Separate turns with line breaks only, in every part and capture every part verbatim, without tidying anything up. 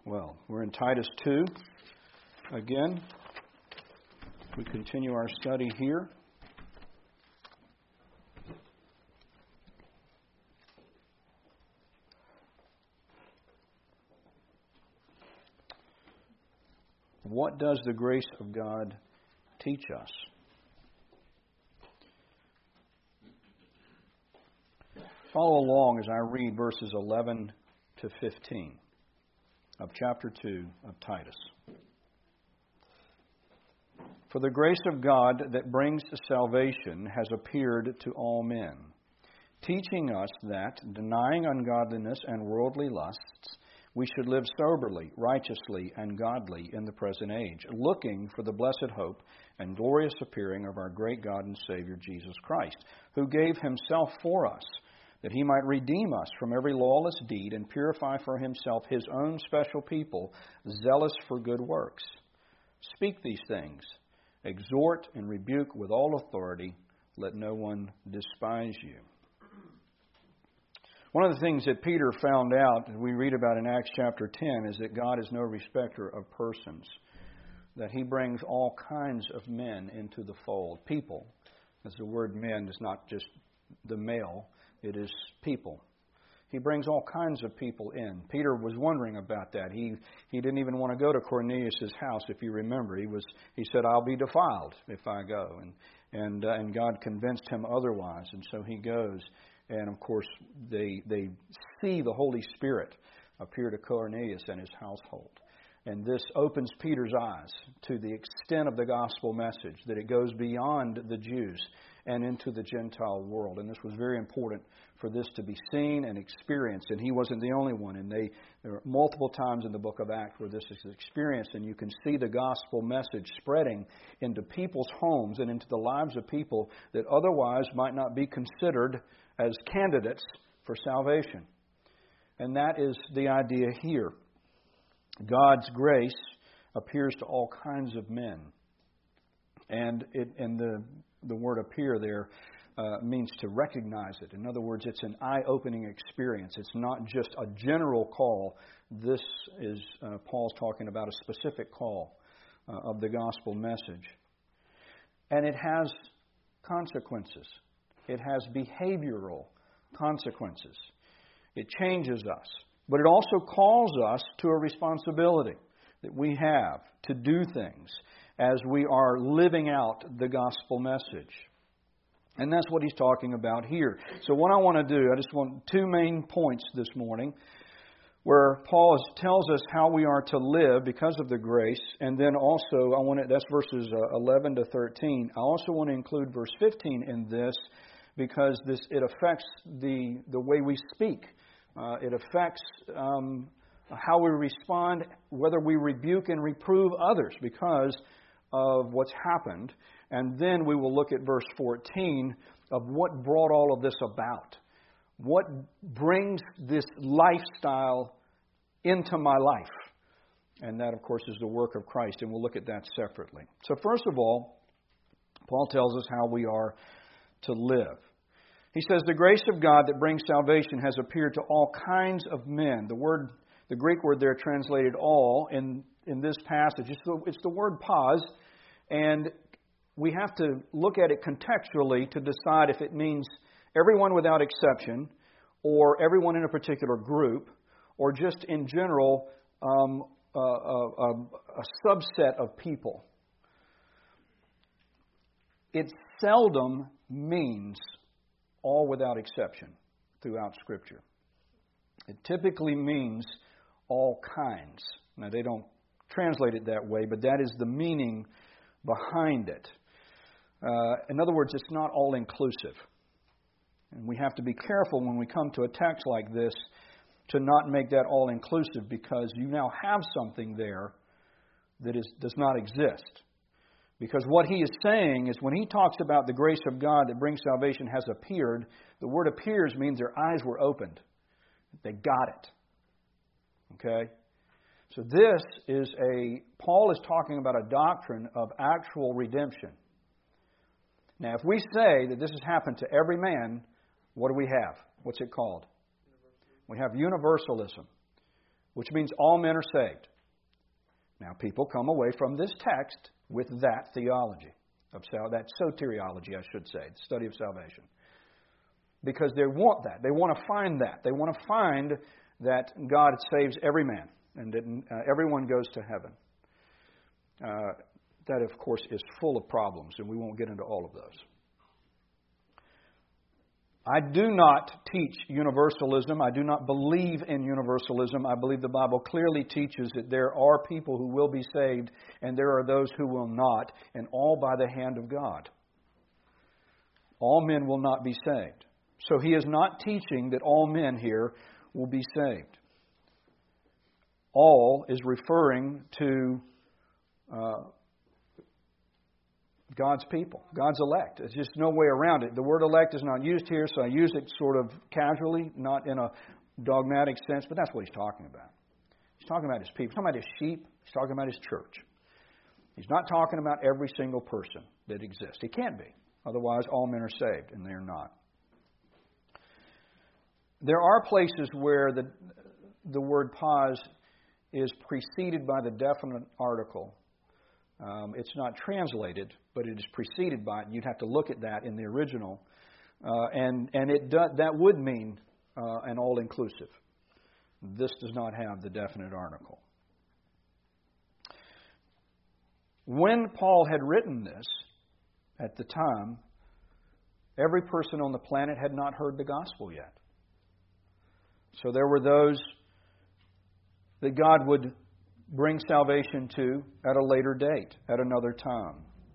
Well, we're in Titus two again. We continue our study here. What does the grace of God teach us? Follow along as I read verses eleven to fifteen of chapter two of Titus. For the grace of God that brings salvation has appeared to all men, teaching us that, denying ungodliness and worldly lusts, we should live soberly, righteously, and godly in the present age, looking for the blessed hope and glorious appearing of our great God and Savior Jesus Christ, who gave Himself for us, that He might redeem us from every lawless deed and purify for Himself His own special people, zealous for good works. Speak these things, exhort and rebuke with all authority, let no one despise you. One of the things that Peter found out, that we read about in Acts chapter ten, is that God is no respecter of persons, that He brings all kinds of men into the fold. People, as the word men is not just the male, it is people. He brings all kinds of people in. Peter was wondering about that. He he didn't even want to go to Cornelius' house, if you remember. He was he said, "I'll be defiled if I go," and and uh, and God convinced him otherwise, and so he goes. And of course, they they see the Holy Spirit appear to Cornelius and his household. And this opens Peter's eyes to the extent of the gospel message, that it goes beyond the Jews and into the Gentile world. And this was very important for this to be seen and experienced. And he wasn't the only one. And they there are multiple times in the book of Acts where this is experienced. And you can see the gospel message spreading into people's homes and into the lives of people that otherwise might not be considered as candidates for salvation. And that is the idea here. God's grace appears to all kinds of men. And it and the the word appear there uh, means to recognize it. In other words, it's an eye-opening experience. It's not just a general call. This is, uh, Paul's talking about a specific call uh, of the gospel message. And it has consequences. It has behavioral consequences. It changes us. But it also calls us to a responsibility that we have to do things as we are living out the gospel message. And that's what he's talking about here. So what I want to do, I just want two main points this morning, where Paul tells us how we are to live because of the grace. And then also, I want to, that's verses eleven to thirteen. I also want to include verse fifteen in this, because this it affects the, the way we speak. Uh, it affects um, how we respond, whether we rebuke and reprove others because of what's happened. And then we will look at verse fourteen of what brought all of this about. What brings this lifestyle into my life? And that, of course, is the work of Christ. And we'll look at that separately. So first of all, Paul tells us how we are to live. He says, the grace of God that brings salvation has appeared to all kinds of men. The word, the Greek word there translated all in, in this passage, it's the, it's the word pos, and we have to look at it contextually to decide if it means everyone without exception, or everyone in a particular group, or just in general um, a, a, a subset of people. It seldom means all without exception throughout Scripture. It typically means all kinds. Now, they don't translate it that way, but that is the meaning behind it. Uh, in other words, it's not all-inclusive. And we have to be careful when we come to a text like this to not make that all-inclusive, because you now have something there that is, does not exist. Because what he is saying is when he talks about the grace of God that brings salvation has appeared, the word appears means their eyes were opened. They got it. Okay? So this is a, Paul is talking about a doctrine of actual redemption. Now, if we say that this has happened to every man, what do we have? What's it called? We have universalism. which means all men are saved. Now, people come away from this text with that theology, of sal- that soteriology, I should say, the study of salvation. Because they want that. They want to find that. They want to find that God saves every man and that uh, everyone goes to heaven. Uh, that, of course, is full of problems, and we won't get into all of those. I do not teach universalism. I do not believe in universalism. I believe the Bible clearly teaches that there are people who will be saved and there are those who will not, and all by the hand of God. All men will not be saved. So he is not teaching that all men here will be saved. All is referring to uh, God's people, God's elect. There's just no way around it. The word elect is not used here, so I use it sort of casually, not in a dogmatic sense, but that's what he's talking about. He's talking about his people. He's talking about his sheep. He's talking about his church. He's not talking about every single person that exists. He can't be. Otherwise, all men are saved, and they're not. There are places where the, the word pause is preceded by the definite article. Um, it's not translated, but it is preceded by it. You'd have to look at that in the original. Uh, and and it do, that would mean uh, an all-inclusive. This does not have the definite article. When Paul had written this, at the time, every person on the planet had not heard the gospel yet. So there were those that God would bring salvation to at a later date, at another time.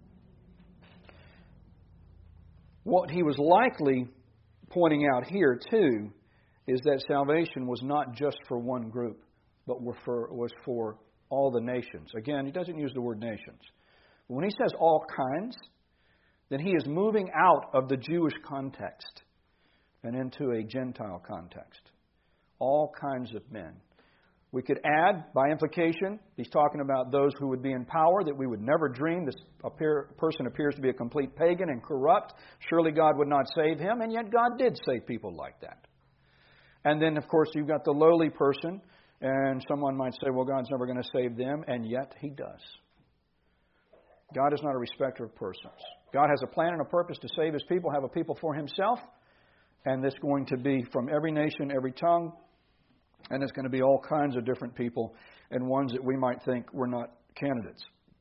What he was likely pointing out here, too, is that salvation was not just for one group, but was for, was for all the nations. Again, he doesn't use the word nations. But when he says all kinds, then he is moving out of the Jewish context and into a Gentile context. All kinds of men. We could add, by implication, he's talking about those who would be in power that we would never dream. This appear, person appears to be a complete pagan and corrupt. Surely God would not save him, and yet God did save people like that. And then, of course, you've got the lowly person, and someone might say, well, God's never going to save them, and yet He does. God is not a respecter of persons. God has a plan and a purpose to save His people, have a people for Himself, and it's going to be from every nation, every tongue, and it's going to be all kinds of different people and ones that we might think were not candidates.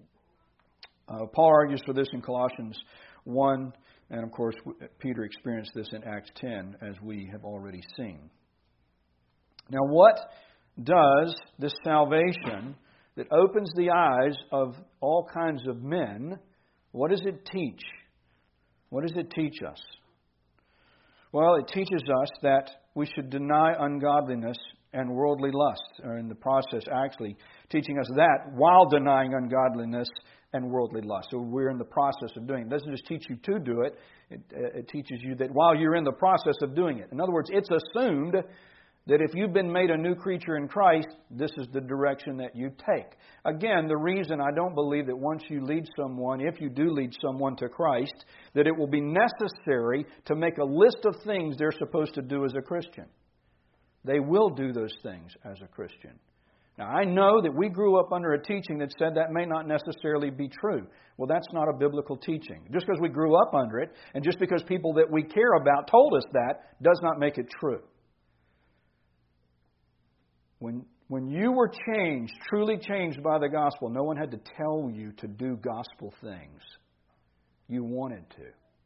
Uh, Paul argues for this in Colossians one, and of course Peter experienced this in Acts ten, as we have already seen. Now, what does this salvation that opens the eyes of all kinds of men, what does it teach? What does it teach us? Well, it teaches us that we should deny ungodliness and worldly lust, or in the process actually teaching us that while denying ungodliness and worldly lust. So we're in the process of doing it. It doesn't just teach you to do it, it, it teaches you that while you're in the process of doing it. In other words, it's assumed that if you've been made a new creature in Christ, this is the direction that you take. Again, the reason I don't believe that once you lead someone, if you do lead someone to Christ, that it will be necessary to make a list of things they're supposed to do as a Christian. They will do those things as a Christian. Now, I know that we grew up under a teaching that said that may not necessarily be true. Well, that's not a biblical teaching. Just because we grew up under it, and just because people that we care about told us that, does not make it true. When, when you were changed, truly changed by the gospel, no one had to tell you to do gospel things. You wanted to.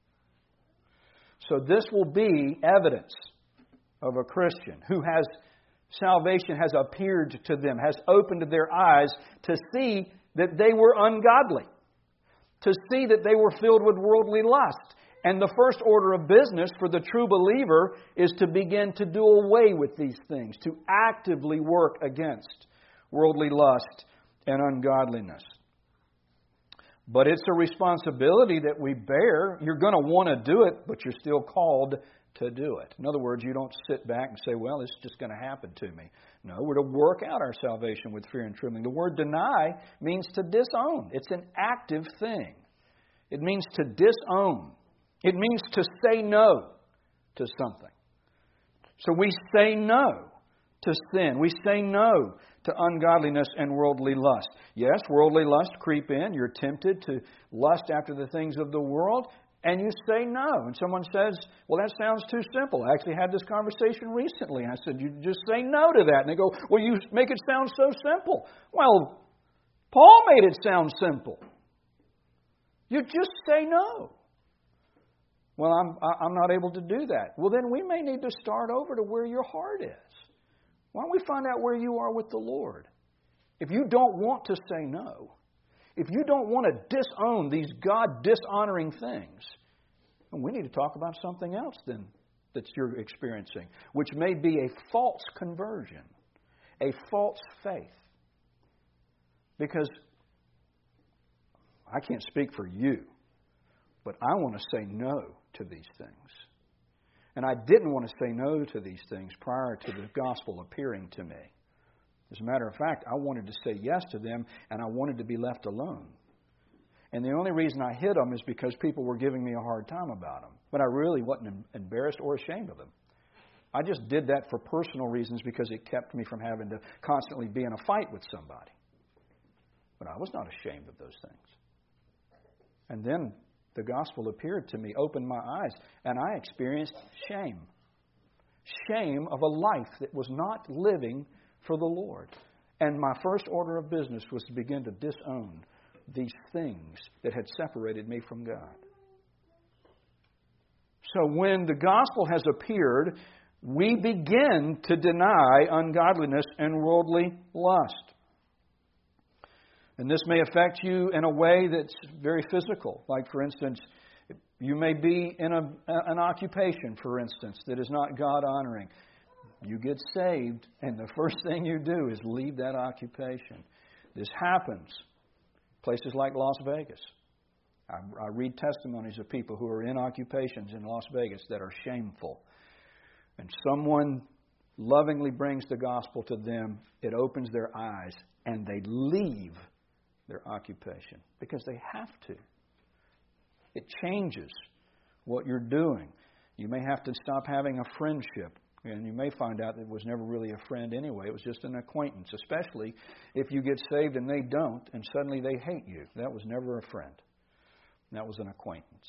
So this will be evidence of a Christian who has salvation has appeared to them, has opened their eyes to see that they were ungodly, to see that they were filled with worldly lust. And the first order of business for the true believer is to begin to do away with these things, to actively work against worldly lust and ungodliness. But it's a responsibility that we bear. You're going to want to do it, but you're still called to do it. In other words, you don't sit back and say, well, it's just going to happen to me. No, we're to work out our salvation with fear and trembling. The word deny means to disown. It's an active thing. It means to disown. It means to say no to something. So we say no to sin. We say no to ungodliness and worldly lust. Yes, worldly lust creep in. You're tempted to lust after the things of the world, and you say no. And someone says, well, that sounds too simple. I actually had this conversation recently. And I said, you just say no to that. And they go, well, you make it sound so simple. Well, Paul made it sound simple. You just say no. Well, I'm I'm not able to do that. Well, then we may need to start over to where your heart is. Why don't we find out where you are with the Lord? If you don't want to say no, if you don't want to disown these God-dishonoring things, then we need to talk about something else then that you're experiencing, which may be a false conversion, a false faith. Because I can't speak for you, but I want to say no to these things. And I didn't want to say no to these things prior to the gospel appearing to me. As a matter of fact, I wanted to say yes to them, and I wanted to be left alone. And the only reason I hid them is because people were giving me a hard time about them. But I really wasn't embarrassed or ashamed of them. I just did that for personal reasons because it kept me from having to constantly be in a fight with somebody. But I was not ashamed of those things. And then the gospel appeared to me, opened my eyes, and I experienced shame. Shame of a life that was not living for the Lord. And my first order of business was to begin to disown these things that had separated me from God. So when the gospel has appeared, we begin to deny ungodliness and worldly lust. And this may affect you in a way that's very physical. Like, for instance, you may be in a, an occupation, for instance, that is not God-honoring. You get saved, and the first thing you do is leave that occupation. This happens. Places like Las Vegas. I, I read testimonies of people who are in occupations in Las Vegas that are shameful. And someone lovingly brings the gospel to them. It opens their eyes, and they leave their occupation because they have to. It changes what you're doing. You may have to stop having a friendship, and you may find out that it was never really a friend anyway. It was just an acquaintance, especially if you get saved and they don't, and suddenly they hate you. That was never a friend. That was an acquaintance.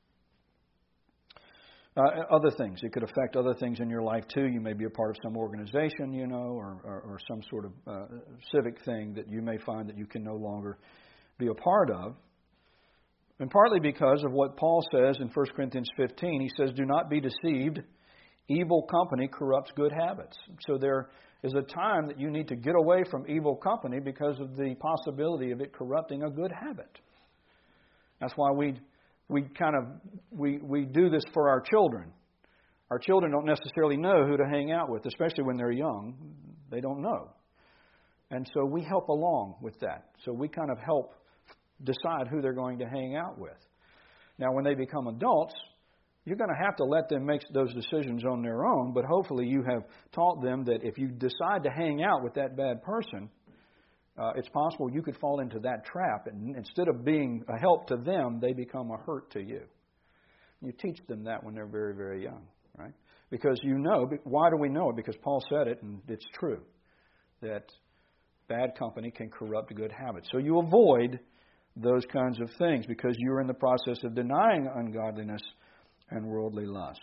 Uh, other things. It could affect other things in your life too. You may be a part of some organization, you know, or, or, or some sort of uh, civic thing that you may find that you can no longer be a part of. And partly because of what Paul says in First Corinthians fifteen. He says, do not be deceived. Evil company corrupts good habits. So there is a time that you need to get away from evil company because of the possibility of it corrupting a good habit. That's why we we kind of we, we do this for our children. Our children don't necessarily know who to hang out with, especially when they're young. They don't know. And so we help along with that. So we kind of help decide who they're going to hang out with. Now, when they become adults, you're going to have to let them make those decisions on their own, but hopefully you have taught them that if you decide to hang out with that bad person, uh, it's possible you could fall into that trap, and instead of being a help to them, they become a hurt to you. You teach them that when they're very, very young, right? Because you know, why do we know it? Because Paul said it, and it's true, that bad company can corrupt good habits. So you avoid those kinds of things because you're in the process of denying ungodliness and worldly lust.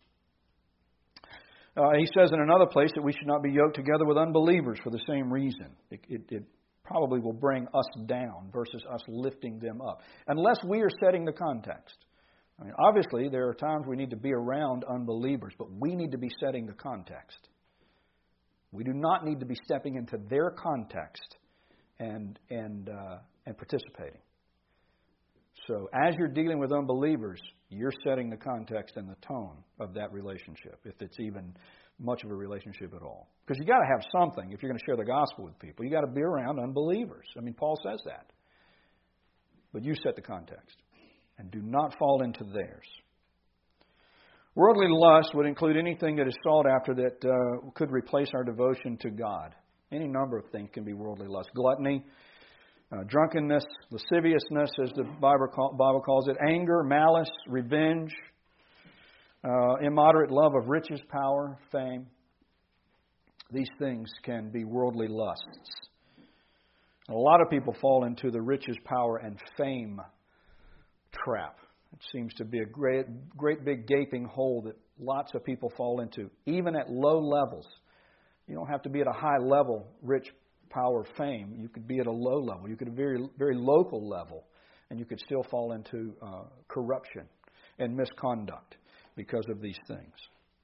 Uh, he says in another place that we should not be yoked together with unbelievers for the same reason. It, it, it probably will bring us down versus us lifting them up, unless we are setting the context. I mean, obviously, there are times we need to be around unbelievers, but we need to be setting the context. We do not need to be stepping into their context and and uh, and participating. So as you're dealing with unbelievers, you're setting the context and the tone of that relationship, if it's even much of a relationship at all. Because you got to have something if you're going to share the gospel with people. You got to be around unbelievers. I mean, Paul says that. But you set the context and do not fall into theirs. Worldly lust would include anything that is sought after that uh, could replace our devotion to God. Any number of things can be worldly lust. Gluttony, uh, drunkenness, lasciviousness, as the Bible, call, Bible calls it, anger, malice, revenge, uh, immoderate love of riches, power, fame. These things can be worldly lusts. A lot of people fall into the riches, power, and fame trap. It seems to be a great, great big gaping hole that lots of people fall into, even at low levels. You don't have to be at a high level, rich, power, fame. You could be at a low level. You could be at a very, very local level, and you could still fall into uh, corruption and misconduct because of these things.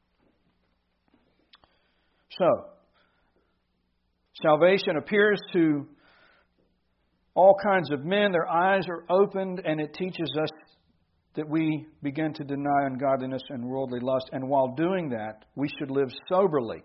So, salvation appears to all kinds of men. Their eyes are opened, and it teaches us that we begin to deny ungodliness and worldly lust. And while doing that, we should live soberly.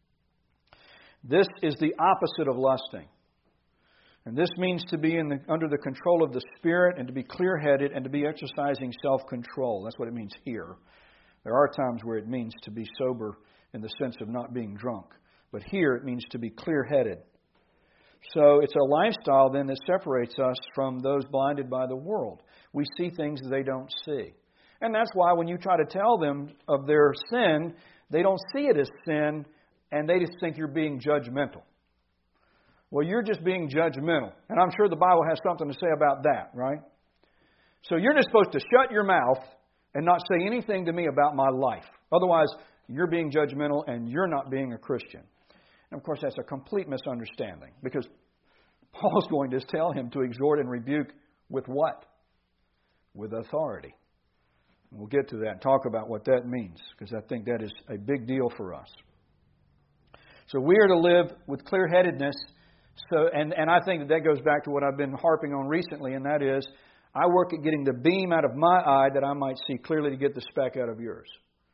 This is the opposite of lusting. And this means to be in the, under the control of the Spirit and to be clear-headed and to be exercising self-control. That's what it means here. There are times where it means to be sober in the sense of not being drunk. But here it means to be clear-headed. So it's a lifestyle then that separates us from those blinded by the world. We see things they don't see. And that's why when you try to tell them of their sin, they don't see it as sin, and they just think you're being judgmental. Well, you're just being judgmental. And I'm sure the Bible has something to say about that, right? So you're just supposed to shut your mouth and not say anything to me about my life. Otherwise, you're being judgmental and you're not being a Christian. And of course, that's a complete misunderstanding, because Paul's going to tell him to exhort and rebuke with what? With authority. And we'll get to that and talk about what that means, because I think that is a big deal for us. So we are to live with clear-headedness. So, and, and I think that that goes back to what I've been harping on recently, and that is, I work at getting the beam out of my eye that I might see clearly to get the speck out of yours.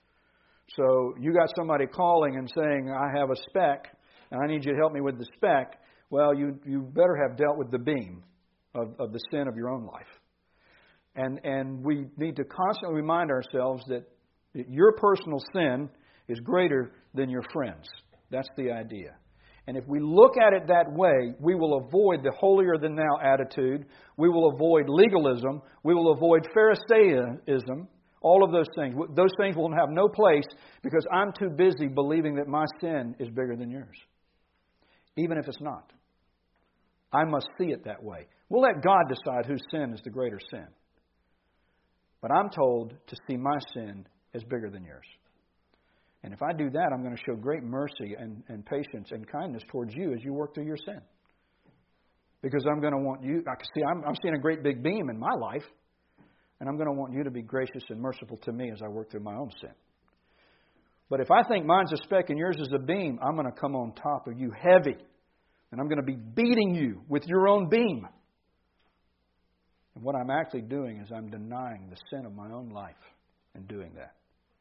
So you got somebody calling and saying, I have a speck, and I need you to help me with the speck. Well, you, you better have dealt with the beam of, of the sin of your own life. And, and we need to constantly remind ourselves that your personal sin is greater than your friend's. That's the idea. And if we look at it that way, we will avoid the holier-than-thou attitude. We will avoid legalism. We will avoid Pharisaism. All of those things. Those things will have no place because I'm too busy believing that my sin is bigger than yours. Even if it's not. I must see it that way. We'll let God decide whose sin is the greater sin. But I'm told to see my sin as bigger than yours. And if I do that, I'm going to show great mercy and, and patience and kindness towards you as you work through your sin. Because I'm going to want you, I can see, I'm, I'm seeing a great big beam in my life. And I'm going to want you to be gracious and merciful to me as I work through my own sin. But if I think mine's a speck and yours is a beam, I'm going to come on top of you heavy. And I'm going to be beating you with your own beam. And what I'm actually doing is I'm denying the sin of my own life in doing that.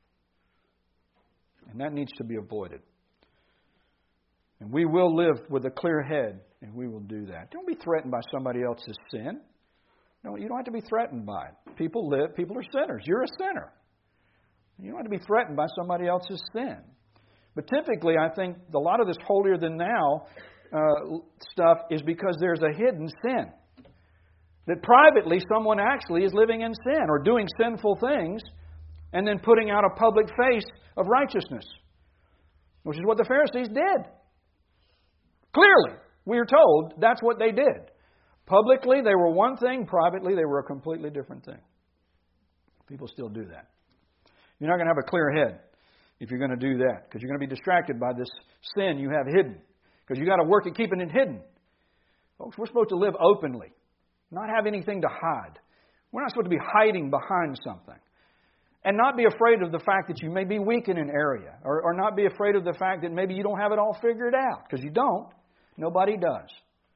And that needs to be avoided. And we will live with a clear head, and we will do that. Don't be threatened by somebody else's sin. No, you don't have to be threatened by it. People live, people are sinners. You're a sinner. You don't have to be threatened by somebody else's sin. But typically, I think a lot of this holier-than-thou uh, stuff is because there's a hidden sin. That privately someone actually is living in sin or doing sinful things and then putting out a public face of righteousness, which is what the Pharisees did. Clearly, we are told that's what they did. Publicly, they were one thing. Privately, they were a completely different thing. People still do that. You're not going to have a clear head if you're going to do that, because you're going to be distracted by this sin you have hidden, because you got to work at keeping it hidden. Folks, we're supposed to live openly, not have anything to hide. We're not supposed to be hiding behind something. And not be afraid of the fact that you may be weak in an area, or, or not be afraid of the fact that maybe you don't have it all figured out, because you don't. Nobody does.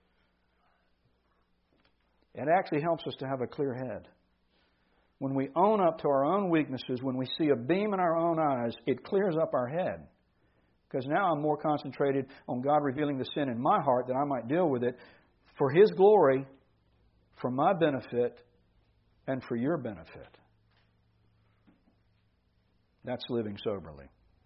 It actually helps us to have a clear head. When we own up to our own weaknesses, when we see a beam in our own eyes, it clears up our head. Because now I'm more concentrated on God revealing the sin in my heart that I might deal with it for His glory, for my benefit, and for your benefit. That's living soberly.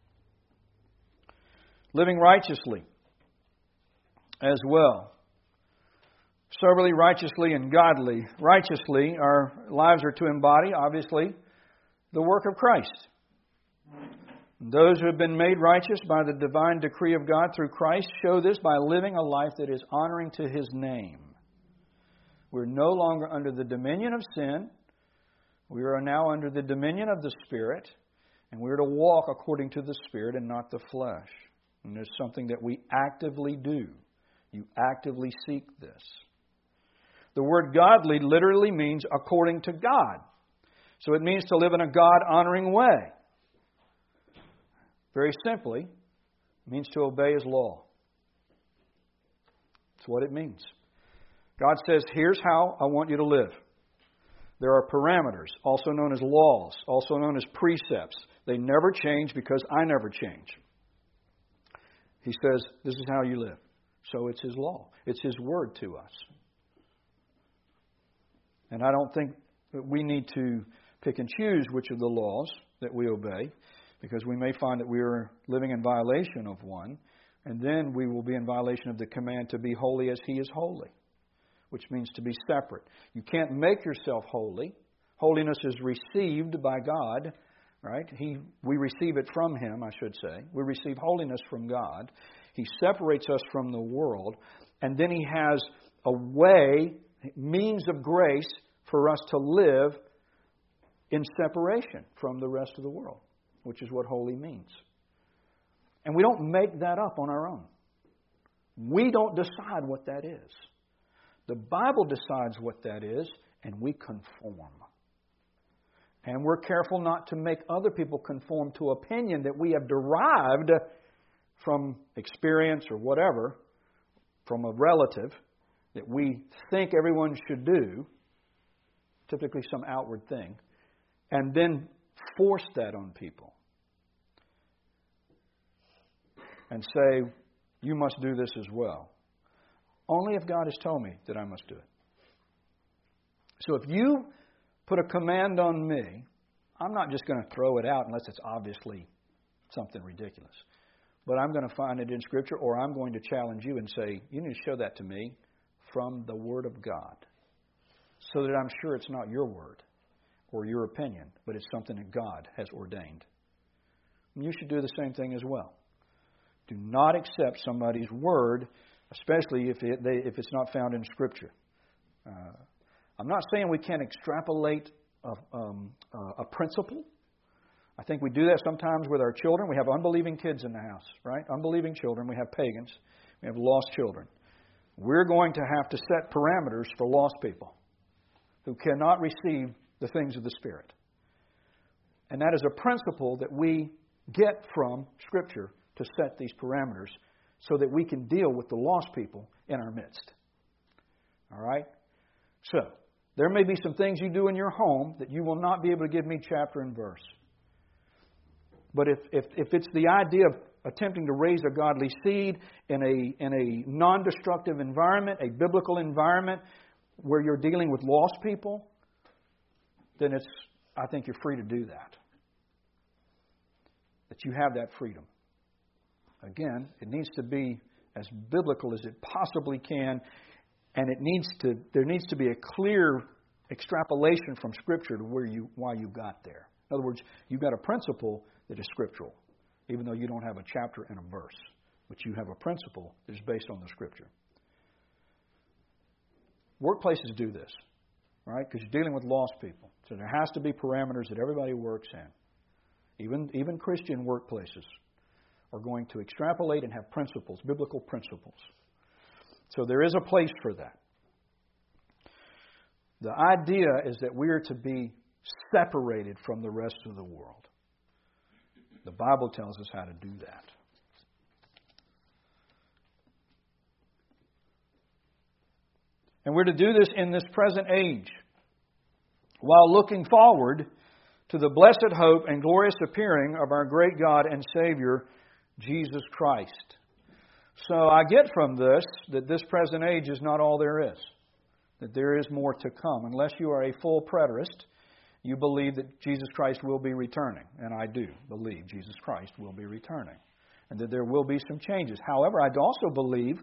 Living righteously as well. Soberly, righteously, and godly. Righteously, our lives are to embody, obviously, the work of Christ. Those who have been made righteous by the divine decree of God through Christ show this by living a life that is honoring to His name. We're no longer under the dominion of sin. We are now under the dominion of the Spirit, and we're to walk according to the Spirit and not the flesh. And there's something that we actively do. You actively seek this. The word godly literally means according to God. So it means to live in a God-honoring way. Very simply, it means to obey His law. That's what it means. God says, here's how I want you to live. There are parameters, also known as laws, also known as precepts. They never change because I never change. He says, this is how you live. So it's His law. It's His word to us. And I don't think that we need to pick and choose which of the laws that we obey, because we may find that we are living in violation of one, and then we will be in violation of the command to be holy as He is holy, which means to be separate. You can't make yourself holy. Holiness is received by God, right? He, we receive it from Him, I should say. We receive holiness from God. He separates us from the world, and then He has a way, means of grace for us to live in separation from the rest of the world, which is what holy means. And we don't make that up on our own. We don't decide what that is. The Bible decides what that is, and we conform. And we're careful not to make other people conform to opinion that we have derived from experience or whatever, from a relative, that we think everyone should do, typically some outward thing, and then force that on people. And say, you must do this as well. Only if God has told me that I must do it. So if you put a command on me, I'm not just going to throw it out unless it's obviously something ridiculous. But I'm going to find it in Scripture, or I'm going to challenge you and say, you need to show that to me from the Word of God, so that I'm sure it's not your word or your opinion, but it's something that God has ordained. And you should do the same thing as well. Do not accept somebody's word, especially if it, they, if it's not found in Scripture. Uh, I'm not saying we can't extrapolate a, um, a principle. I think we do that sometimes with our children. We have unbelieving kids in the house, right? Unbelieving children. We have pagans. We have lost children. We're going to have to set parameters for lost people who cannot receive the things of the Spirit. And that is a principle that we get from Scripture to set these parameters so that we can deal with the lost people in our midst. All right? So, there may be some things you do in your home that you will not be able to give me chapter and verse. But if, if, if it's the idea of attempting to raise a godly seed in a, in a non-destructive environment, a biblical environment where you're dealing with lost people, then it's, I think you're free to do that. That you have that freedom. Again, it needs to be as biblical as it possibly can, and it needs to there needs to be a clear extrapolation from Scripture to where you why you got there. In other words, you've got a principle that is scriptural, even though you don't have a chapter and a verse, but you have a principle that is based on the Scripture. Workplaces do this, right? Because you're dealing with lost people. So there has to be parameters that everybody works in. Even, even Christian workplaces are going to extrapolate and have principles, biblical principles. So there is a place for that. The idea is that we are to be separated from the rest of the world. The Bible tells us how to do that. And we're to do this in this present age, while looking forward to the blessed hope and glorious appearing of our great God and Savior, Jesus Christ. So I get from this that this present age is not all there is. That there is more to come. Unless you are a full preterist, you believe that Jesus Christ will be returning. And I do believe Jesus Christ will be returning. And that there will be some changes. However, I also believe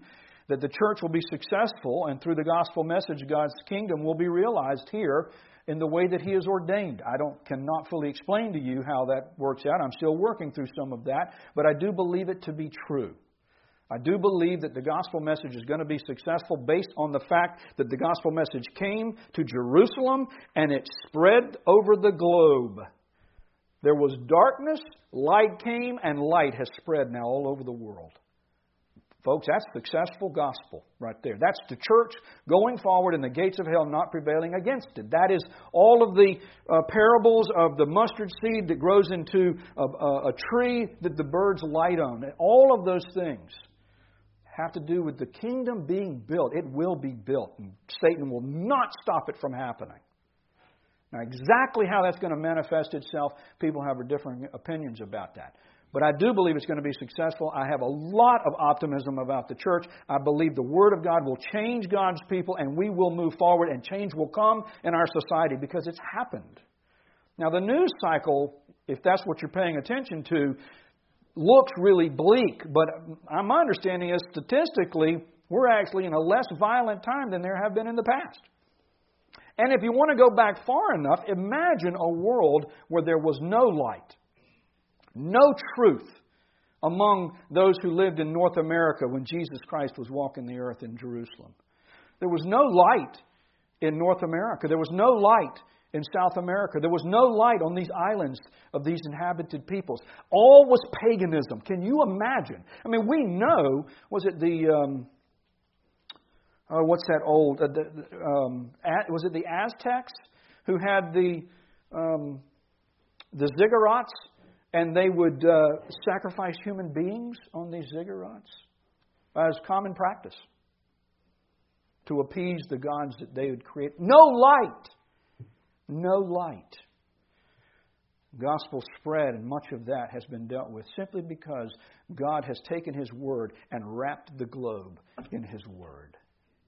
that the church will be successful, and through the gospel message, God's kingdom will be realized here in the way that He has ordained. I don't cannot fully explain to you how that works out. I'm still working through some of that, but I do believe it to be true. I do believe that the gospel message is going to be successful based on the fact that the gospel message came to Jerusalem and it spread over the globe. There was darkness, light came, and light has spread now all over the world. Folks, that's successful gospel right there. That's the church going forward and the gates of hell not prevailing against it. That is all of the uh, parables of the mustard seed that grows into a, a, a tree that the birds light on. All of those things have to do with the kingdom being built. It will be built, and Satan will not stop it from happening. Now, exactly how that's going to manifest itself, people have different opinions about that. But I do believe it's going to be successful. I have a lot of optimism about the church. I believe the Word of God will change God's people, and we will move forward, and change will come in our society because it's happened. Now, the news cycle, if that's what you're paying attention to, looks really bleak, but my understanding is statistically we're actually in a less violent time than there have been in the past. And if you want to go back far enough, imagine a world where there was no light, no truth among those who lived in North America when Jesus Christ was walking the earth in Jerusalem. There was no light in North America. There was no light in South America. There was no light on these islands of these inhabited peoples. All was paganism. Can you imagine? I mean, we know, was it the, um, oh, what's that old, uh, the, um, was it the Aztecs who had the, um, the ziggurats, and they would uh, sacrifice human beings on these ziggurats as common practice to appease the gods that they would create. No light. No light. Gospel spread, and much of that has been dealt with simply because God has taken His Word and wrapped the globe in His Word.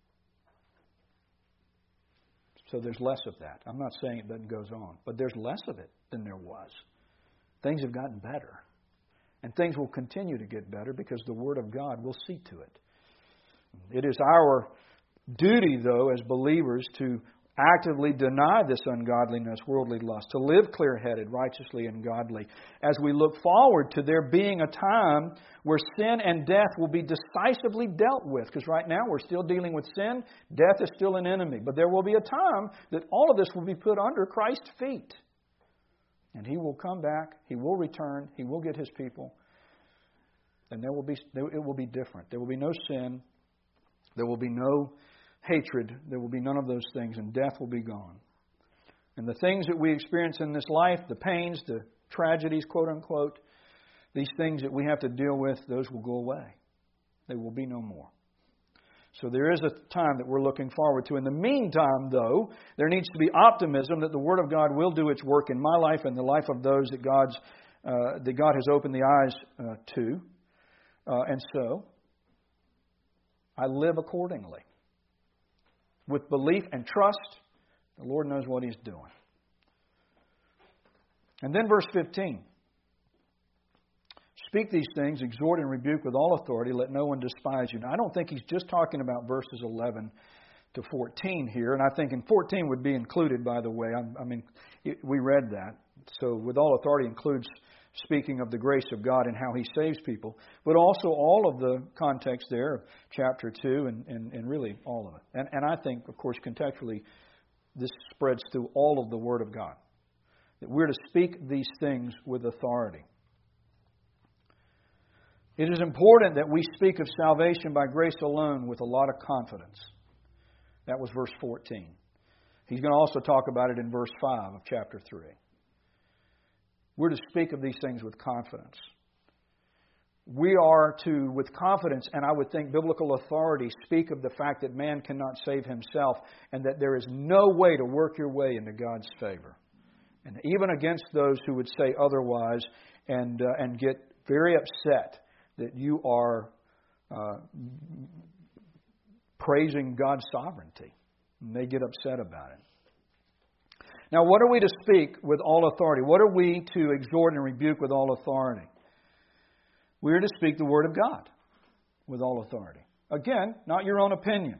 So there's less of that. I'm not saying it doesn't go on, but there's less of it than there was. Things have gotten better. And things will continue to get better because the Word of God will see to it. It is our duty, though, as believers, to actively deny this ungodliness, worldly lust, to live clear-headed, righteously, and godly, as we look forward to there being a time where sin and death will be decisively dealt with. Because right now we're still dealing with sin. Death is still an enemy. But there will be a time that all of this will be put under Christ's feet. And He will come back. He will return. He will get His people. And there will be it will be different. There will be no sin. There will be no hatred. There will be none of those things, and death will be gone. And the things that we experience in this life, the pains, the tragedies, quote unquote, these things that we have to deal with, those will go away. They will be no more. So there is a time that we're looking forward to. In the meantime, though, there needs to be optimism that the Word of God will do its work in my life and the life of those that God's uh, that God has opened the eyes uh, to. Uh, and so, I live accordingly. With belief and trust, the Lord knows what He's doing. And then verse fifteen. Speak these things, exhort and rebuke with all authority, let no one despise you. Now, I don't think he's just talking about verses eleven to fourteen here, and I think in fourteen would be included, by the way. I, I mean, it, we read that. So with all authority includes speaking of the grace of God and how He saves people, but also all of the context there of chapter two and, and, and really all of it. And, and I think, of course, contextually, this spreads through all of the Word of God, that we're to speak these things with authority. It is important that we speak of salvation by grace alone with a lot of confidence. That was verse fourteen. He's going to also talk about it in verse five of chapter three. We're to speak of these things with confidence. We are to, with confidence, and I would think biblical authority, speak of the fact that man cannot save himself and that there is no way to work your way into God's favor. And even against those who would say otherwise and, uh, and get very upset that you are uh, praising God's sovereignty. And they get upset about it. Now, what are we to speak with all authority? What are we to exhort and rebuke with all authority? We are to speak the Word of God with all authority. Again, not your own opinion.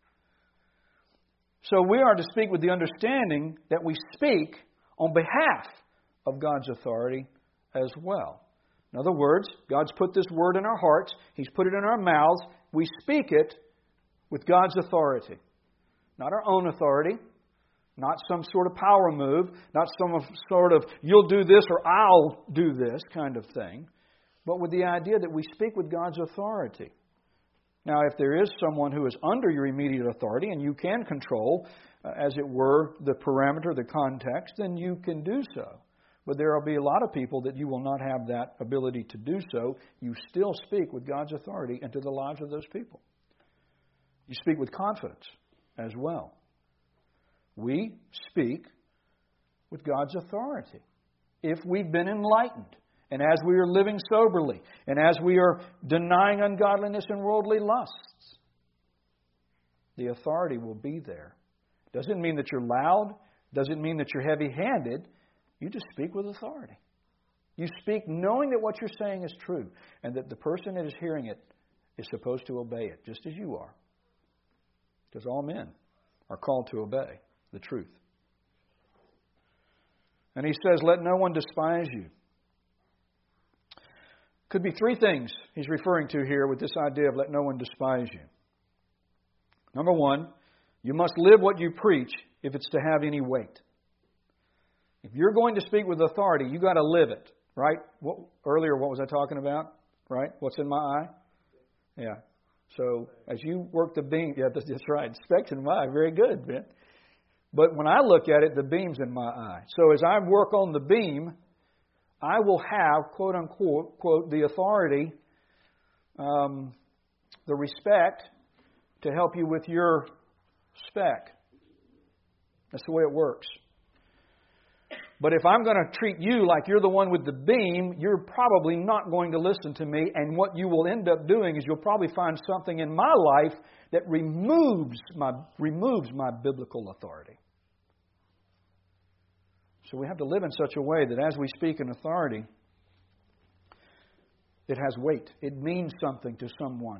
So we are to speak with the understanding that we speak on behalf of God's authority as well. In other words, God's put this word in our hearts. He's put it in our mouths. We speak it with God's authority. Not our own authority. Not some sort of power move. Not some sort of, you'll do this or I'll do this kind of thing. But with the idea that we speak with God's authority. Now, if there is someone who is under your immediate authority and you can control, uh, as it were, the parameter, the context, then you can do so. But there will be a lot of people that you will not have that ability to do so. You still speak with God's authority into the lives of those people. You speak with confidence as well. We speak with God's authority if we've been enlightened. And as we are living soberly, and as we are denying ungodliness and worldly lusts, the authority will be there. Doesn't mean that you're loud. Doesn't mean that you're heavy-handed. You just speak with authority. You speak knowing that what you're saying is true, and that the person that is hearing it is supposed to obey it, just as you are. Because all men are called to obey the truth. And he says, let no one despise you. Could be three things he's referring to here with this idea of let no one despise you. Number one, you must live what you preach if it's to have any weight. If you're going to speak with authority, you've got to live it, right? What, earlier, what was I talking about? Right? What's in my eye? Yeah. So as you work the beam, yeah, that's, that's right. Specs in my eye, very good, man. But when I look at it, the beam's in my eye. So as I work on the beam, I will have, quote unquote, quote, the authority, um, the respect to help you with your speck. That's the way it works. But if I'm going to treat you like you're the one with the beam, you're probably not going to listen to me. And what you will end up doing is you'll probably find something in my life that removes my removes my biblical authority. So we have to live in such a way that as we speak in authority, it has weight. It means something to someone.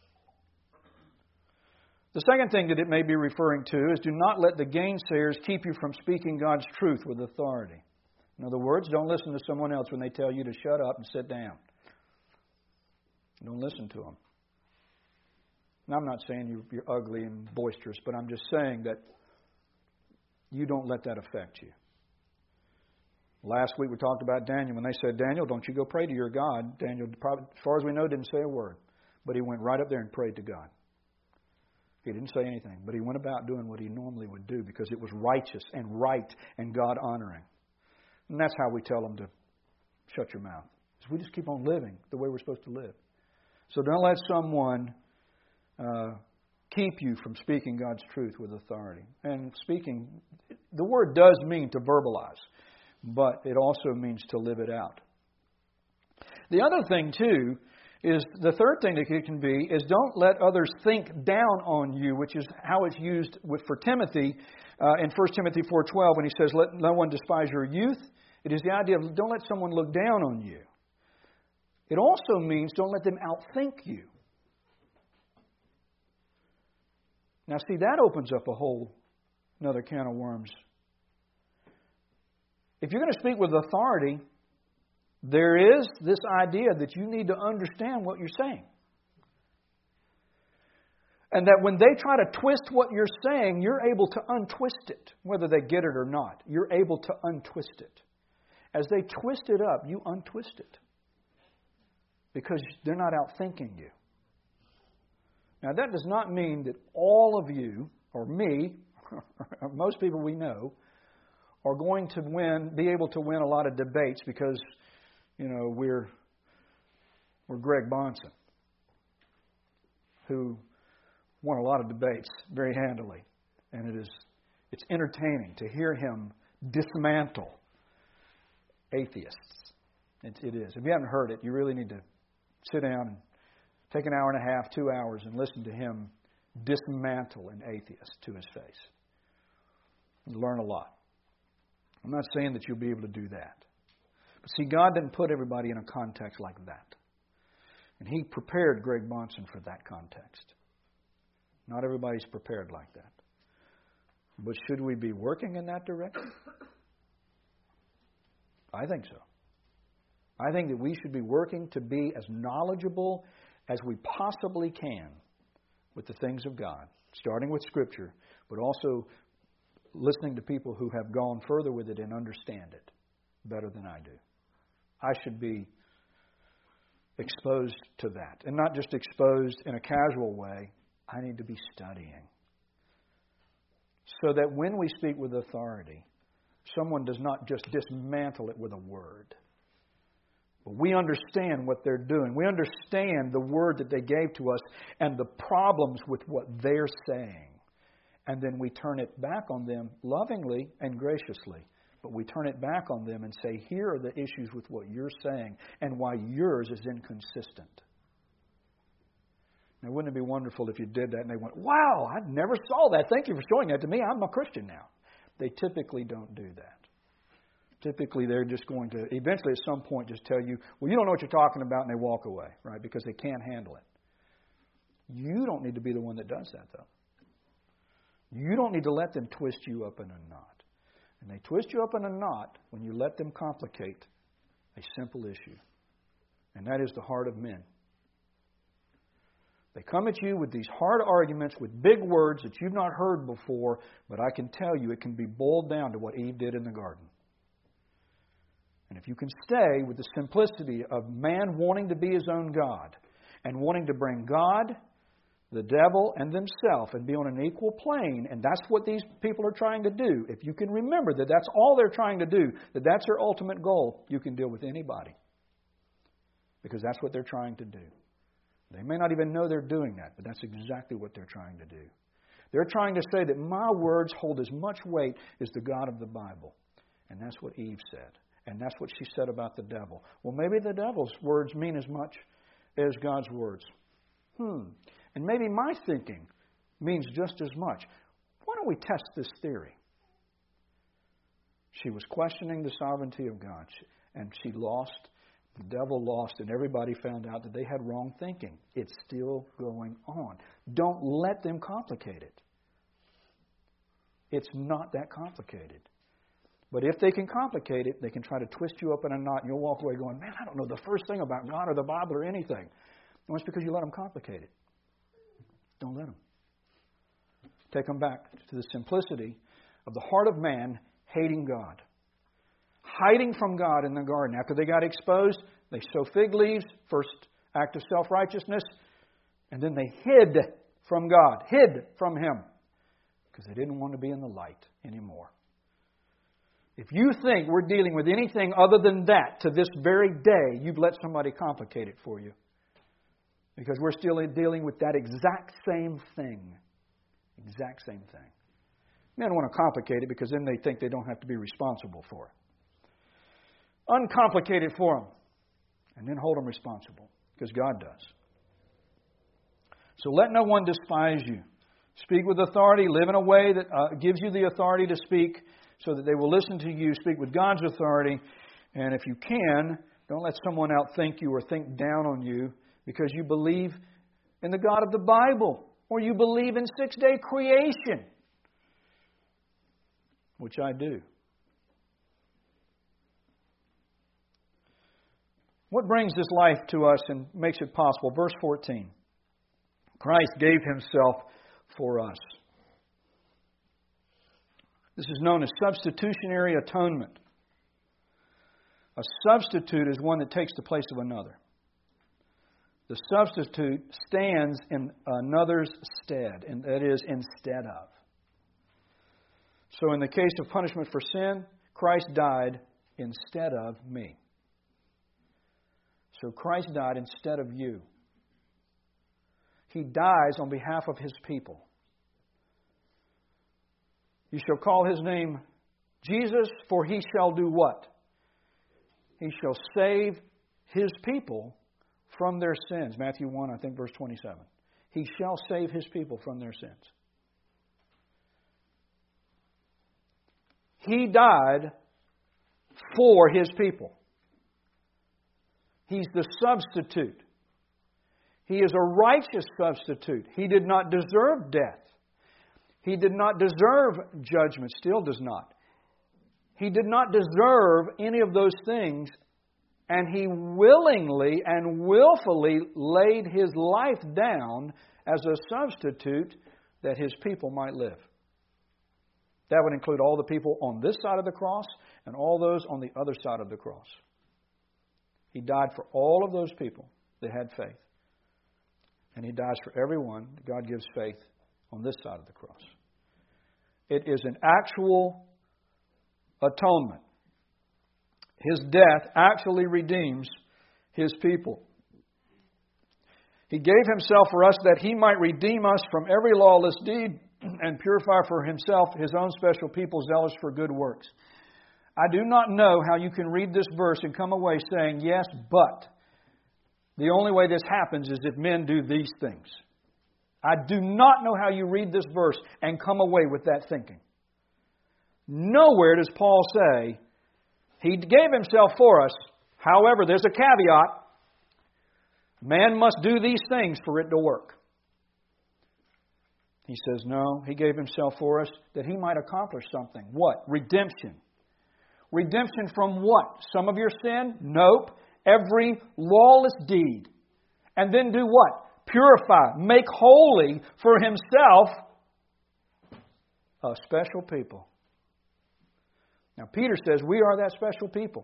The second thing that it may be referring to is do not let the gainsayers keep you from speaking God's truth with authority. In other words, don't listen to someone else when they tell you to shut up and sit down. Don't listen to them. Now, I'm not saying you're, you're ugly and boisterous, but I'm just saying that you don't let that affect you. Last week we talked about Daniel. When they said, Daniel, don't you go pray to your God. Daniel, as far as we know, didn't say a word. But he went right up there and prayed to God. He didn't say anything. But he went about doing what he normally would do because it was righteous and right and God-honoring. And that's how we tell them to shut your mouth. Is we just keep on living the way we're supposed to live. So don't let someone uh, keep you from speaking God's truth with authority. And speaking, the word does mean to verbalize. But it also means to live it out. The other thing, too, is the third thing that it can be is don't let others think down on you, which is how it's used with for Timothy uh, in First Timothy four twelve when he says, let no one despise your youth. It is the idea of don't let someone look down on you. It also means don't let them outthink you. Now, see, that opens up a whole another can of worms. If you're going to speak with authority, there is this idea that you need to understand what you're saying. And that when they try to twist what you're saying, you're able to untwist it, whether they get it or not. You're able to untwist it. As they twist it up, you untwist it. Because they're not outthinking you. Now, that does not mean that all of you, or me, or most people we know, are going to win, be able to win a lot of debates because, you know, we're we're Greg Bonson, who won a lot of debates very handily, and it is it's entertaining to hear him dismantle atheists. It, it is. If you haven't heard it, you really need to sit down and take an hour and a half, two hours, and listen to him dismantle an atheist to his face. You learn a lot. I'm not saying that you'll be able to do that. But see, God didn't put everybody in a context like that. And He prepared Greg Bonson for that context. Not everybody's prepared like that. But should we be working in that direction? I think so. I think that we should be working to be as knowledgeable as we possibly can with the things of God, starting with Scripture, but also listening to people who have gone further with it and understand it better than I do. I should be exposed to that. And not just exposed in a casual way. I need to be studying. So that when we speak with authority, someone does not just dismantle it with a word. But we understand what they're doing. We understand the word that they gave to us and the problems with what they're saying. And then we turn it back on them lovingly and graciously. But we turn it back on them and say, here are the issues with what you're saying and why yours is inconsistent. Now, wouldn't it be wonderful if you did that and they went, wow, I never saw that. Thank you for showing that to me. I'm a Christian now. They typically don't do that. Typically, they're just going to eventually at some point just tell you, well, you don't know what you're talking about, and they walk away, right, because they can't handle it. You don't need to be the one that does that, though. You don't need to let them twist you up in a knot. And they twist you up in a knot when you let them complicate a simple issue. And that is the heart of men. They come at you with these hard arguments with big words that you've not heard before, but I can tell you it can be boiled down to what Eve did in the garden. And if you can stay with the simplicity of man wanting to be his own God and wanting to bring God, the devil, and themselves and be on an equal plane, and that's what these people are trying to do. If you can remember that that's all they're trying to do, that that's their ultimate goal, you can deal with anybody. Because that's what they're trying to do. They may not even know they're doing that, but that's exactly what they're trying to do. They're trying to say that my words hold as much weight as the God of the Bible. And that's what Eve said. And that's what she said about the devil. Well, maybe the devil's words mean as much as God's words. Hmm. And maybe my thinking means just as much. Why don't we test this theory? She was questioning the sovereignty of God, and she lost. The devil lost, and everybody found out that they had wrong thinking. It's still going on. Don't let them complicate it. It's not that complicated. But if they can complicate it, they can try to twist you up in a knot, and you'll walk away going, man, I don't know the first thing about God or the Bible or anything. No, it's because you let them complicate it. Don't let them. Take them back to the simplicity of the heart of man hating God. Hiding from God in the garden. After they got exposed, they sow fig leaves, first act of self-righteousness, and then they hid from God, hid from Him, because they didn't want to be in the light anymore. If you think we're dealing with anything other than that to this very day, you've let somebody complicate it for you. Because we're still dealing with that exact same thing. Exact same thing. Men want to complicate it because then they think they don't have to be responsible for it. Uncomplicate it for them. And then hold them responsible. Because God does. So let no one despise you. Speak with authority. Live in a way that uh, gives you the authority to speak so that they will listen to you. Speak with God's authority. And if you can, don't let someone outthink you or think down on you because you believe in the God of the Bible or you believe in six-day creation, which I do. What brings this life to us and makes it possible? Verse fourteen. Christ gave Himself for us. This is known as substitutionary atonement. A substitute is one that takes the place of another. The substitute stands in another's stead, and that is instead of. So in the case of punishment for sin, Christ died instead of me. So Christ died instead of you. He dies on behalf of His people. You shall call His name Jesus, for He shall do what? He shall save His people from their sins. Matthew one, I think, verse twenty-seven. He shall save His people from their sins. He died for His people. He's the substitute. He is a righteous substitute. He did not deserve death. He did not deserve judgment, still does not. He did not deserve any of those things, and He willingly and willfully laid His life down as a substitute that His people might live. That would include all the people on this side of the cross and all those on the other side of the cross. He died for all of those people that had faith. And He dies for everyone that God gives faith on this side of the cross. It is an actual atonement. His death actually redeems His people. He gave Himself for us that He might redeem us from every lawless deed and purify for Himself His own special people zealous for good works. I do not know how you can read this verse and come away saying, yes, but the only way this happens is if men do these things. I do not know how you read this verse and come away with that thinking. Nowhere does Paul say, He gave Himself for us. However, there's a caveat. Man must do these things for it to work. He says, no, He gave Himself for us that He might accomplish something. What? Redemption. Redemption from what? Some of your sin? Nope. Every lawless deed. And then do what? Purify, make holy for Himself a special people. Now Peter says we are that special people.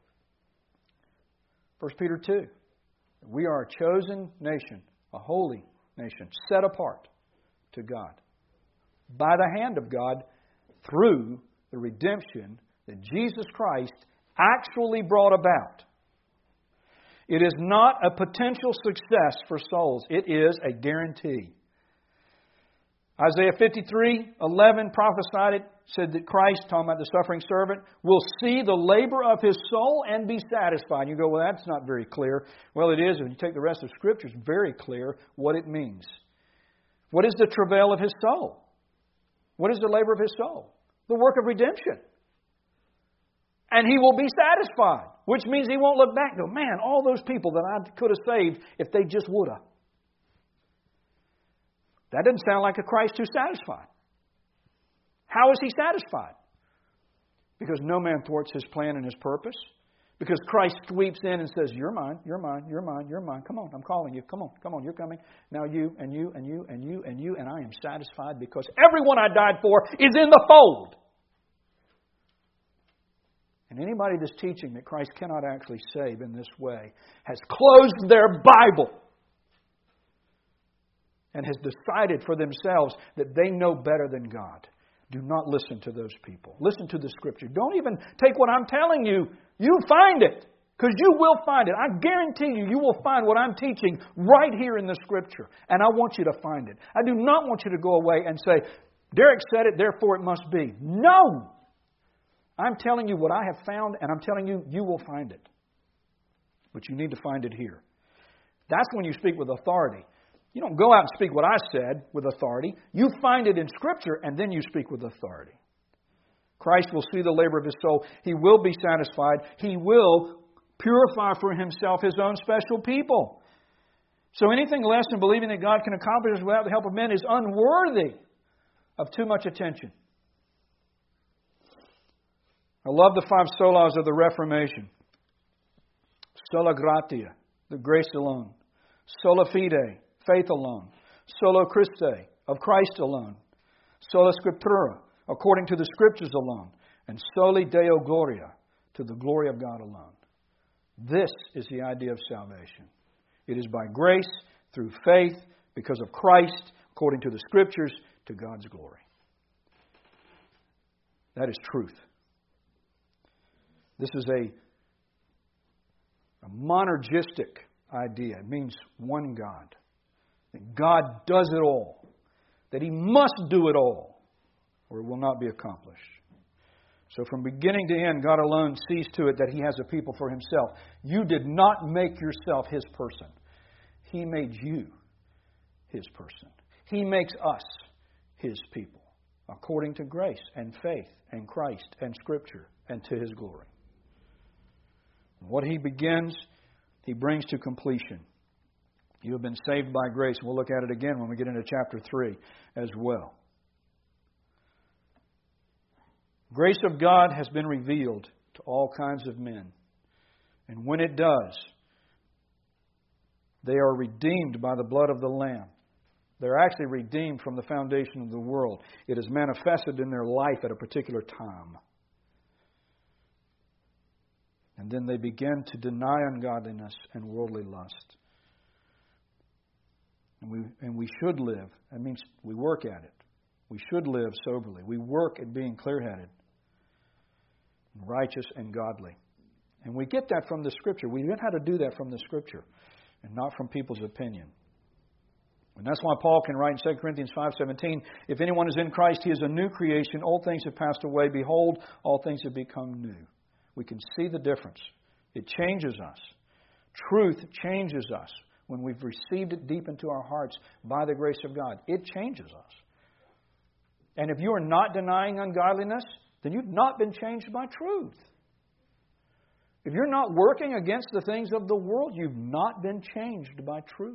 First Peter two. We are a chosen nation, a holy nation, set apart to God. By the hand of God, through the redemption that Jesus Christ actually brought about. It is not a potential success for souls. It is a guarantee. Isaiah fifty-three eleven prophesied it, said that Christ, talking about the suffering servant, will see the labor of His soul and be satisfied. You go, well, that's not very clear. Well, it is. If you take the rest of Scripture, it's very clear what it means. What is the travail of His soul? What is the labor of His soul? The work of redemption. And He will be satisfied. Which means He won't look back and go, man, all those people that I could have saved if they just would have. That doesn't sound like a Christ who's satisfied. How is He satisfied? Because no man thwarts His plan and His purpose. Because Christ sweeps in and says, you're mine, you're mine, you're mine, you're mine. Come on, I'm calling you. Come on, come on, you're coming. Now you and you and you and you and you and I am satisfied because everyone I died for is in the fold. And anybody that's teaching that Christ cannot actually save in this way has closed their Bible and has decided for themselves that they know better than God. Do not listen to those people. Listen to the Scripture. Don't even take what I'm telling you. You find it, because you will find it. I guarantee you, you will find what I'm teaching right here in the Scripture. And I want you to find it. I do not want you to go away and say, Derek said it, therefore it must be. No! I'm telling you what I have found, and I'm telling you, you will find it. But you need to find it here. That's when you speak with authority. You don't go out and speak what I said with authority. You find it in Scripture, and then you speak with authority. Christ will see the labor of His soul. He will be satisfied. He will purify for Himself His own special people. So anything less than believing that God can accomplish this without the help of men is unworthy of too much attention. I love the five solas of the Reformation. Sola gratia, the grace alone. Sola fide, faith alone. Sola Christe, of Christ alone. Sola Scriptura, according to the Scriptures alone. And soli Deo gloria, to the glory of God alone. This is the idea of salvation. It is by grace, through faith, because of Christ, according to the Scriptures, to God's glory. That is truth. This is a, a monergistic idea. It means one God. That God does it all. That He must do it all, or it will not be accomplished. So from beginning to end, God alone sees to it that He has a people for Himself. You did not make yourself His person. He made you His person. He makes us His people, according to grace and faith and Christ and Scripture and to His glory. What He begins, He brings to completion. You have been saved by grace. We'll look at it again when we get into chapter three as well. Grace of God has been revealed to all kinds of men. And when it does, they are redeemed by the blood of the Lamb. They're actually redeemed from the foundation of the world. It is manifested in their life at a particular time. And then they begin to deny ungodliness and worldly lust. And we, and we should live. That means we work at it. We should live soberly. We work at being clear-headed, righteous, and godly. And we get that from the Scripture. We learn how to do that from the Scripture and not from people's opinion. And that's why Paul can write in Second Corinthians five seventeen, if anyone is in Christ, he is a new creation. Old things have passed away. Behold, all things have become new. We can see the difference. It changes us. Truth changes us when we've received it deep into our hearts by the grace of God. It changes us. And if you are not denying ungodliness, then you've not been changed by truth. If you're not working against the things of the world, you've not been changed by truth.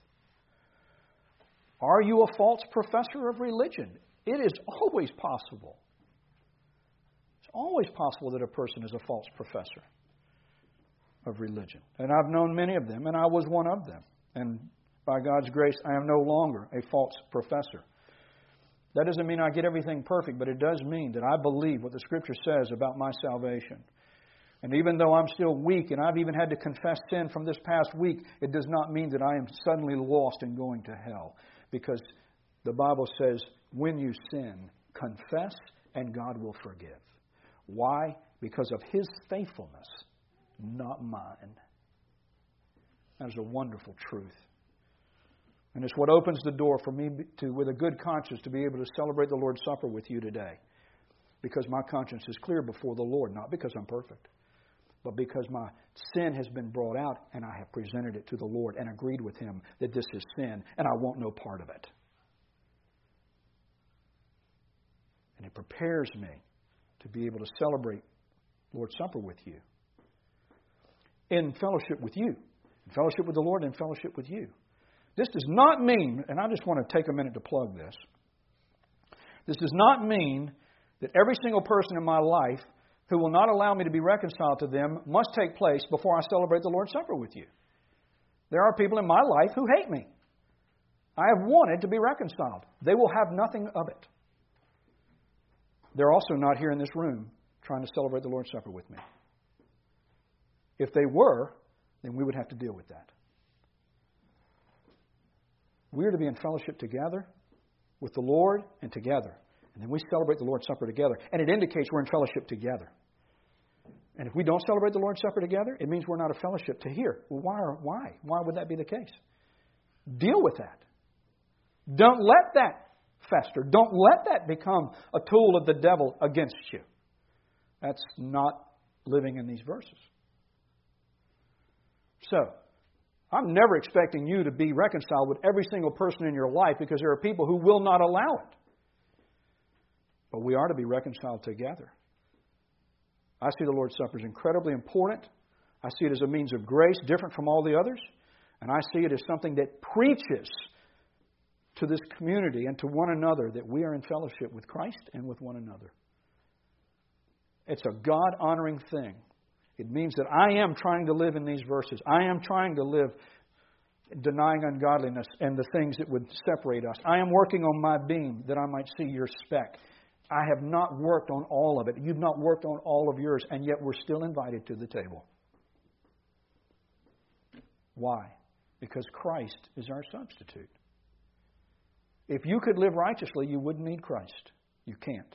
Are you a false professor of religion? It is always possible. It's always possible that a person is a false professor of religion. And I've known many of them, and I was one of them. And by God's grace, I am no longer a false professor. That doesn't mean I get everything perfect, but it does mean that I believe what the Scripture says about my salvation. And even though I'm still weak, and I've even had to confess sin from this past week, it does not mean that I am suddenly lost and going to hell. Because the Bible says, when you sin, confess, and God will forgive. Why? Because of His faithfulness, not mine. That is a wonderful truth. And it's what opens the door for me to, with a good conscience, to be able to celebrate the Lord's Supper with you today. Because my conscience is clear before the Lord, not because I'm perfect, but because my sin has been brought out and I have presented it to the Lord and agreed with Him that this is sin and I want no part of it. And it prepares me to be able to celebrate Lord's Supper with you. In fellowship with you. In fellowship with the Lord and in fellowship with you. This does not mean, and I just want to take a minute to plug this. This does not mean that every single person in my life who will not allow me to be reconciled to them must take place before I celebrate the Lord's Supper with you. There are people in my life who hate me. I have wanted to be reconciled. They will have nothing of it. They're also not here in this room trying to celebrate the Lord's Supper with me. If they were, then we would have to deal with that. We are to be in fellowship together with the Lord and together. And then we celebrate the Lord's Supper together. And it indicates we're in fellowship together. And if we don't celebrate the Lord's Supper together, it means we're not a fellowship to here. Well, why? Why? Why would that be the case? Deal with that. Don't let that fester. Don't let that become a tool of the devil against you. That's not living in these verses. So, I'm never expecting you to be reconciled with every single person in your life because there are people who will not allow it. But we are to be reconciled together. I see the Lord's Supper as incredibly important. I see it as a means of grace, different from all the others. And I see it as something that preaches to this community and to one another that we are in fellowship with Christ and with one another. It's a God-honoring thing. It means that I am trying to live in these verses. I am trying to live denying ungodliness and the things that would separate us. I am working on my beam that I might see your speck. I have not worked on all of it. You've not worked on all of yours, and yet we're still invited to the table. Why? Because Christ is our substitute. If you could live righteously, you wouldn't need Christ. You can't.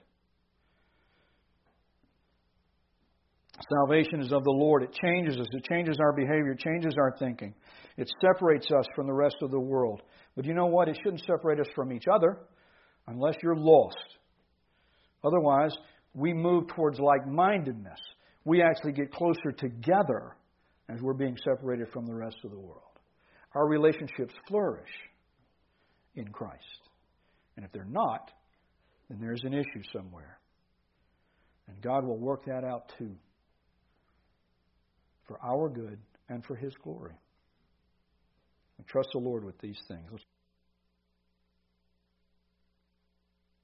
Salvation is of the Lord. It changes us. It changes our behavior. It changes our thinking. It separates us from the rest of the world. But you know what? It shouldn't separate us from each other unless you're lost. Otherwise, we move towards like-mindedness. We actually get closer together as we're being separated from the rest of the world. Our relationships flourish in Christ. And if they're not, then there's an issue somewhere. And God will work that out too. For our good and for His glory. Trust the Lord with these things. Let's